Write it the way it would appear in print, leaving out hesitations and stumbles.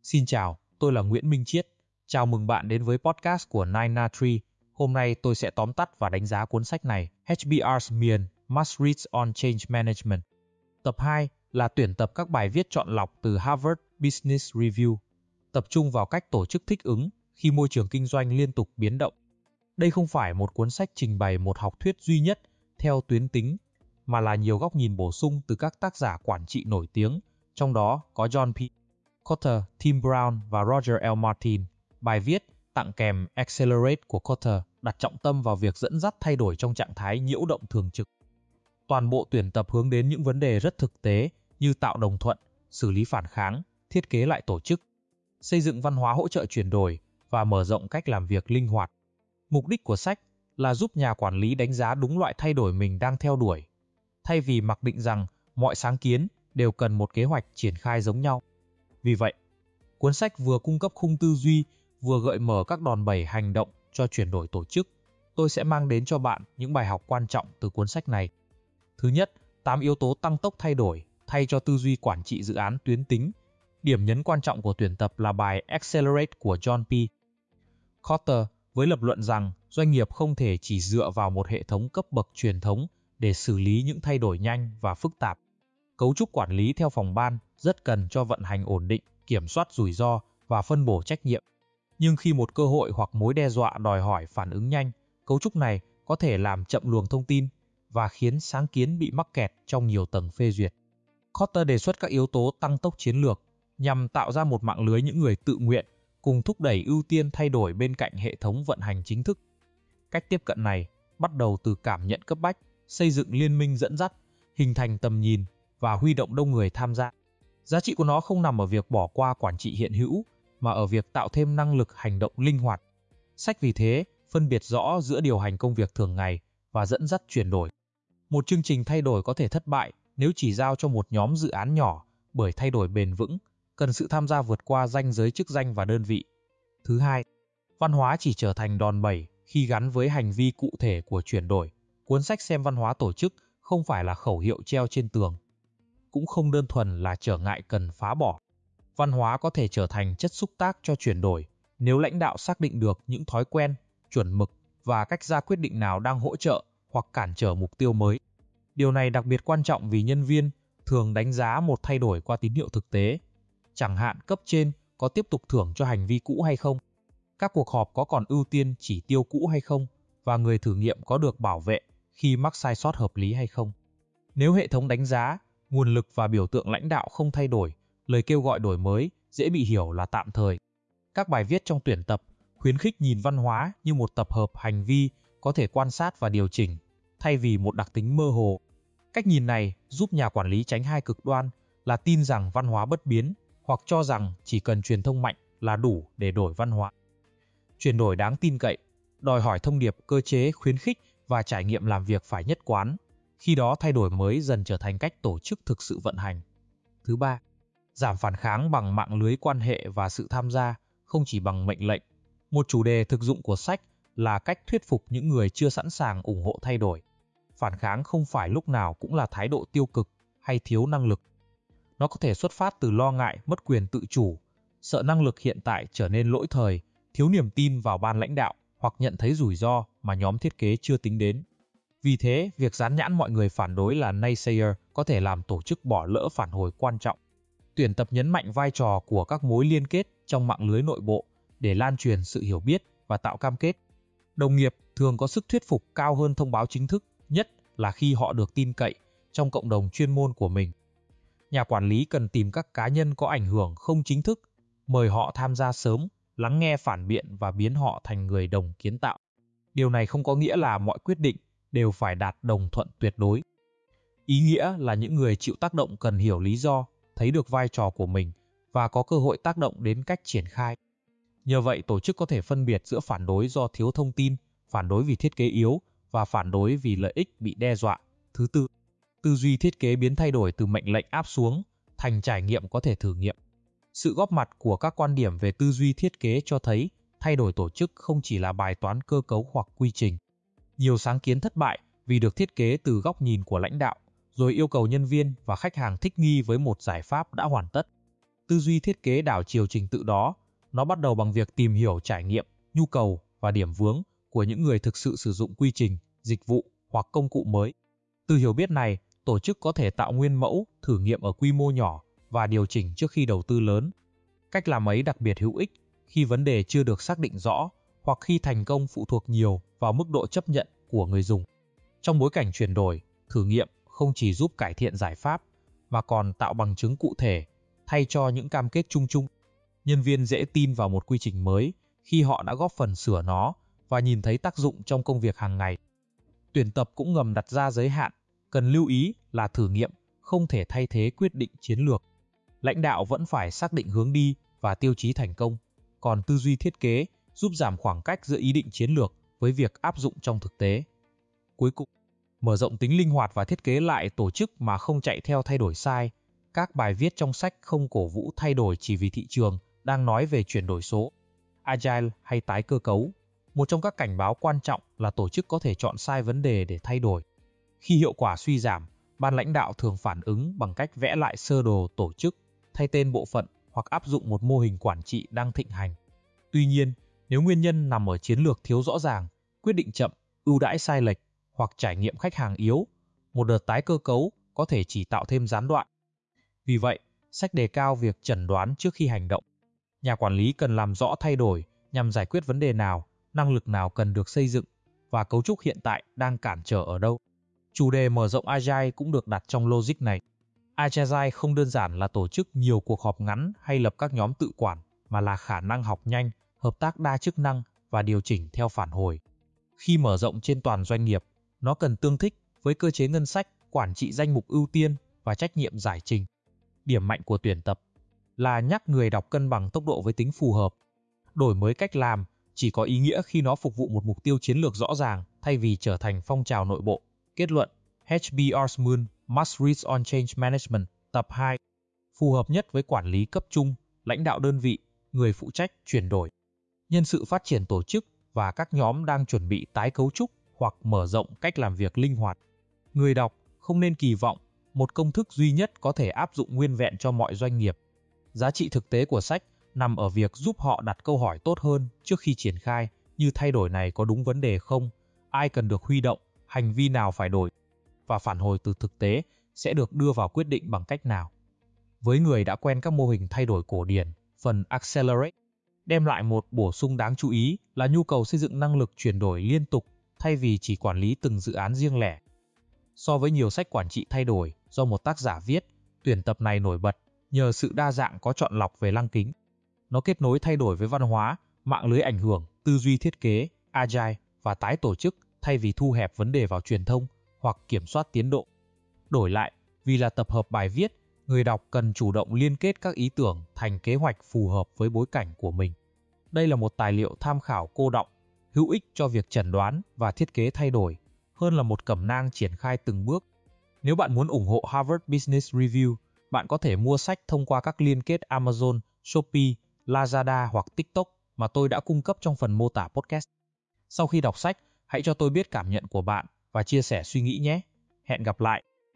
Xin chào, tôi là Nguyễn Minh Chiết. Chào mừng bạn đến với podcast của Nine Tree. Hôm nay tôi sẽ tóm tắt và đánh giá cuốn sách này, HBR's Miền Must Read on Change Management. Tập 2 là tuyển tập các bài viết chọn lọc từ Harvard Business Review, tập trung vào cách tổ chức thích ứng khi môi trường kinh doanh liên tục biến động. Đây không phải một cuốn sách trình bày một học thuyết duy nhất theo tuyến tính, mà là nhiều góc nhìn bổ sung từ các tác giả quản trị nổi tiếng, trong đó có John P. Kotter, Tim Brown và Roger L. Martin. Bài viết tặng kèm Accelerate của Kotter đặt trọng tâm vào việc dẫn dắt thay đổi trong trạng thái nhiễu động thường trực. Toàn bộ tuyển tập hướng đến những vấn đề rất thực tế như tạo đồng thuận, xử lý phản kháng, thiết kế lại tổ chức, xây dựng văn hóa hỗ trợ chuyển đổi và mở rộng cách làm việc linh hoạt. Mục đích của sách là giúp nhà quản lý đánh giá đúng loại thay đổi mình đang theo đuổi, thay vì mặc định rằng mọi sáng kiến đều cần một kế hoạch triển khai giống nhau. Vì vậy, cuốn sách vừa cung cấp khung tư duy, vừa gợi mở các đòn bẩy hành động cho chuyển đổi tổ chức. Tôi sẽ mang đến cho bạn những bài học quan trọng từ cuốn sách này. Thứ nhất, 8 yếu tố tăng tốc thay đổi, thay cho tư duy quản trị dự án tuyến tính. Điểm nhấn quan trọng của tuyển tập là bài Accelerate của John P. Kotter với lập luận rằng doanh nghiệp không thể chỉ dựa vào một hệ thống cấp bậc truyền thống để xử lý những thay đổi nhanh và phức tạp. Cấu trúc quản lý theo phòng ban rất cần cho vận hành ổn định, kiểm soát rủi ro và phân bổ trách nhiệm. Nhưng khi một cơ hội hoặc mối đe dọa đòi hỏi phản ứng nhanh, cấu trúc này có thể làm chậm luồng thông tin và khiến sáng kiến bị mắc kẹt trong nhiều tầng phê duyệt. Kotter đề xuất các yếu tố tăng tốc chiến lược nhằm tạo ra một mạng lưới những người tự nguyện cùng thúc đẩy ưu tiên thay đổi bên cạnh hệ thống vận hành chính thức. Cách tiếp cận này bắt đầu từ cảm nhận cấp bách, xây dựng liên minh dẫn dắt, hình thành tầm nhìn và huy động đông người tham gia. Giá trị của nó không nằm ở việc bỏ qua quản trị hiện hữu, mà ở việc tạo thêm năng lực hành động linh hoạt. Sách vì thế phân biệt rõ giữa điều hành công việc thường ngày và dẫn dắt chuyển đổi. Một chương trình thay đổi có thể thất bại nếu chỉ giao cho một nhóm dự án nhỏ, bởi thay đổi bền vững cần sự tham gia vượt qua ranh giới chức danh và đơn vị. Thứ hai, văn hóa chỉ trở thành đòn bẩy khi gắn với hành vi cụ thể của chuyển đổi. Cuốn sách xem văn hóa tổ chức không phải là khẩu hiệu treo trên tường, cũng không đơn thuần là trở ngại cần phá bỏ. Văn hóa có thể trở thành chất xúc tác cho chuyển đổi nếu lãnh đạo xác định được những thói quen, chuẩn mực và cách ra quyết định nào đang hỗ trợ hoặc cản trở mục tiêu mới. Điều này đặc biệt quan trọng vì nhân viên thường đánh giá một thay đổi qua tín hiệu thực tế, chẳng hạn cấp trên có tiếp tục thưởng cho hành vi cũ hay không, các cuộc họp có còn ưu tiên chỉ tiêu cũ hay không, và người thử nghiệm có được bảo vệ khi mắc sai sót hợp lý hay không. Nếu hệ thống đánh giá, nguồn lực và biểu tượng lãnh đạo không thay đổi, lời kêu gọi đổi mới dễ bị hiểu là tạm thời. Các bài viết trong tuyển tập khuyến khích nhìn văn hóa như một tập hợp hành vi có thể quan sát và điều chỉnh, thay vì một đặc tính mơ hồ. Cách nhìn này giúp nhà quản lý tránh hai cực đoan là tin rằng văn hóa bất biến hoặc cho rằng chỉ cần truyền thông mạnh là đủ để đổi văn hóa. Chuyển đổi đáng tin cậy đòi hỏi thông điệp, cơ chế khuyến khích và trải nghiệm làm việc phải nhất quán. Khi đó thay đổi mới dần trở thành cách tổ chức thực sự vận hành. Thứ ba, giảm phản kháng bằng mạng lưới quan hệ và sự tham gia, không chỉ bằng mệnh lệnh. Một chủ đề thực dụng của sách là cách thuyết phục những người chưa sẵn sàng ủng hộ thay đổi. Phản kháng không phải lúc nào cũng là thái độ tiêu cực hay thiếu năng lực. Nó có thể xuất phát từ lo ngại mất quyền tự chủ, sợ năng lực hiện tại trở nên lỗi thời, thiếu niềm tin vào ban lãnh đạo hoặc nhận thấy rủi ro mà nhóm thiết kế chưa tính đến. Vì thế, việc dán nhãn mọi người phản đối là naysayer có thể làm tổ chức bỏ lỡ phản hồi quan trọng. Tuyển tập nhấn mạnh vai trò của các mối liên kết trong mạng lưới nội bộ để lan truyền sự hiểu biết và tạo cam kết. Đồng nghiệp thường có sức thuyết phục cao hơn thông báo chính thức, nhất là khi họ được tin cậy trong cộng đồng chuyên môn của mình. Nhà quản lý cần tìm các cá nhân có ảnh hưởng không chính thức, mời họ tham gia sớm, lắng nghe phản biện và biến họ thành người đồng kiến tạo. Điều này không có nghĩa là mọi quyết định đều phải đạt đồng thuận tuyệt đối. Ý nghĩa là những người chịu tác động cần hiểu lý do, thấy được vai trò của mình và có cơ hội tác động đến cách triển khai. Nhờ vậy, tổ chức có thể phân biệt giữa phản đối do thiếu thông tin, phản đối vì thiết kế yếu và phản đối vì lợi ích bị đe dọa. Thứ tư, tư duy thiết kế biến thay đổi từ mệnh lệnh áp xuống thành trải nghiệm có thể thử nghiệm. Sự góp mặt của các quan điểm về tư duy thiết kế cho thấy thay đổi tổ chức không chỉ là bài toán cơ cấu hoặc quy trình. Nhiều sáng kiến thất bại vì được thiết kế từ góc nhìn của lãnh đạo, rồi yêu cầu nhân viên và khách hàng thích nghi với một giải pháp đã hoàn tất. Tư duy thiết kế đảo chiều trình tự đó, nó bắt đầu bằng việc tìm hiểu trải nghiệm, nhu cầu và điểm vướng của những người thực sự sử dụng quy trình, dịch vụ hoặc công cụ mới. Từ hiểu biết này, tổ chức có thể tạo nguyên mẫu, thử nghiệm ở quy mô nhỏ và điều chỉnh trước khi đầu tư lớn. Cách làm ấy đặc biệt hữu ích khi vấn đề chưa được xác định rõ hoặc khi thành công phụ thuộc nhiều vào mức độ chấp nhận của người dùng. Trong bối cảnh chuyển đổi, thử nghiệm không chỉ giúp cải thiện giải pháp mà còn tạo bằng chứng cụ thể thay cho những cam kết chung chung. Nhân viên dễ tin vào một quy trình mới khi họ đã góp phần sửa nó và nhìn thấy tác dụng trong công việc hàng ngày. Tuyển tập cũng ngầm đặt ra giới hạn, cần lưu ý là thử nghiệm không thể thay thế quyết định chiến lược. Lãnh đạo vẫn phải xác định hướng đi và tiêu chí thành công, còn tư duy thiết kế giúp giảm khoảng cách giữa ý định chiến lược với việc áp dụng trong thực tế. Cuối cùng, mở rộng tính linh hoạt và thiết kế lại tổ chức mà không chạy theo thay đổi sai. Các bài viết trong sách không cổ vũ thay đổi chỉ vì thị trường đang nói về chuyển đổi số, agile hay tái cơ cấu. Một trong các cảnh báo quan trọng là tổ chức có thể chọn sai vấn đề để thay đổi. Khi hiệu quả suy giảm, ban lãnh đạo thường phản ứng bằng cách vẽ lại sơ đồ tổ chức, thay tên bộ phận hoặc áp dụng một mô hình quản trị đang thịnh hành. Tuy nhiên, nếu nguyên nhân nằm ở chiến lược thiếu rõ ràng, quyết định chậm, ưu đãi sai lệch hoặc trải nghiệm khách hàng yếu, một đợt tái cơ cấu có thể chỉ tạo thêm gián đoạn. Vì vậy, sách đề cao việc chẩn đoán trước khi hành động. Nhà quản lý cần làm rõ thay đổi nhằm giải quyết vấn đề nào, năng lực nào cần được xây dựng và cấu trúc hiện tại đang cản trở ở đâu. Chủ đề mở rộng Agile cũng được đặt trong logic này. Agile không đơn giản là tổ chức nhiều cuộc họp ngắn hay lập các nhóm tự quản, mà là khả năng học nhanh, hợp tác đa chức năng và điều chỉnh theo phản hồi. Khi mở rộng trên toàn doanh nghiệp, nó cần tương thích với cơ chế ngân sách, quản trị danh mục ưu tiên và trách nhiệm giải trình. Điểm mạnh của tuyển tập là nhắc người đọc cân bằng tốc độ với tính phù hợp. Đổi mới cách làm chỉ có ý nghĩa khi nó phục vụ một mục tiêu chiến lược rõ ràng thay vì trở thành phong trào nội bộ. Kết luận, HBR Smooth Must Read on Change Management, tập 2. Phù hợp nhất với quản lý cấp trung, lãnh đạo đơn vị, người phụ trách chuyển đổi, nhân sự phát triển tổ chức và các nhóm đang chuẩn bị tái cấu trúc hoặc mở rộng cách làm việc linh hoạt. Người đọc không nên kỳ vọng một công thức duy nhất có thể áp dụng nguyên vẹn cho mọi doanh nghiệp. Giá trị thực tế của sách nằm ở việc giúp họ đặt câu hỏi tốt hơn trước khi triển khai, như thay đổi này có đúng vấn đề không, ai cần được huy động, hành vi nào phải đổi, và phản hồi từ thực tế sẽ được đưa vào quyết định bằng cách nào. Với người đã quen các mô hình thay đổi cổ điển, phần Accelerate đem lại một bổ sung đáng chú ý là nhu cầu xây dựng năng lực chuyển đổi liên tục thay vì chỉ quản lý từng dự án riêng lẻ. So với nhiều sách quản trị thay đổi do một tác giả viết, tuyển tập này nổi bật nhờ sự đa dạng có chọn lọc về lăng kính. Nó kết nối thay đổi với văn hóa, mạng lưới ảnh hưởng, tư duy thiết kế, agile và tái tổ chức thay vì thu hẹp vấn đề vào truyền thông hoặc kiểm soát tiến độ. Đổi lại, vì là tập hợp bài viết, người đọc cần chủ động liên kết các ý tưởng thành kế hoạch phù hợp với bối cảnh của mình. Đây là một tài liệu tham khảo cô đọng, hữu ích cho việc chẩn đoán và thiết kế thay đổi, hơn là một cẩm nang triển khai từng bước. Nếu bạn muốn ủng hộ Harvard Business Review, bạn có thể mua sách thông qua các liên kết Amazon, Shopee, Lazada hoặc TikTok mà tôi đã cung cấp trong phần mô tả podcast. Sau khi đọc sách, hãy cho tôi biết cảm nhận của bạn và chia sẻ suy nghĩ nhé. Hẹn gặp lại!